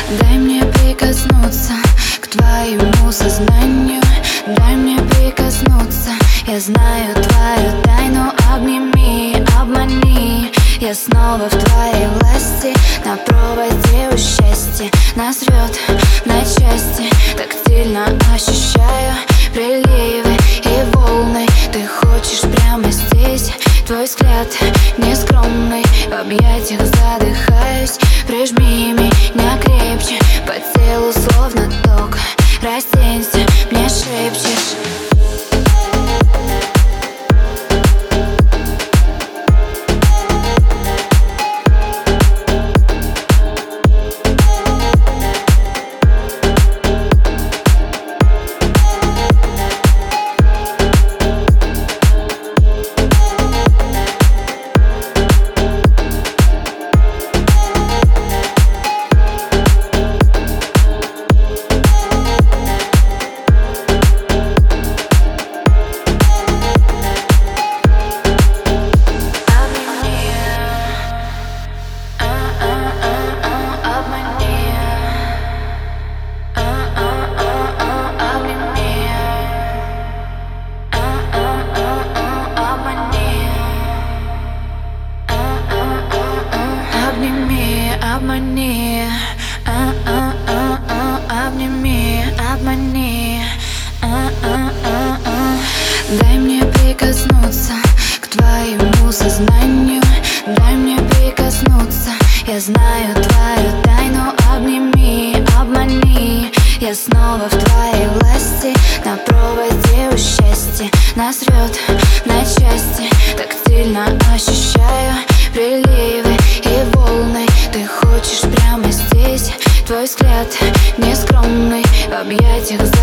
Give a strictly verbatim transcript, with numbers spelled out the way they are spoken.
Дай мне прикоснуться к твоему сознанию. Дай мне прикоснуться, я знаю твою тайну. Обними, обмани, я снова в твоей власти. На проводе у счастья нас рвет на части. Тактильно ощущаю приливы и волны. Ты хочешь прямо здесь, твой взгляд нескромный. В объятиях задыхаюсь, прижми меня крепче. По телу словно ток, разденься, мне шепчешь. Обмани, а-а-а-а, обними, обмани, а-а-а-а. Дай мне прикоснуться к твоему сознанию. Дай мне прикоснуться, я знаю твою тайну. Обними, обмани, я снова в твоей власти. На проводе у счастья нас рвет на части. Тактильно ощущаю приливы и волны. Ты хочешь прямо здесь, твой взгляд нескромный. В объятиях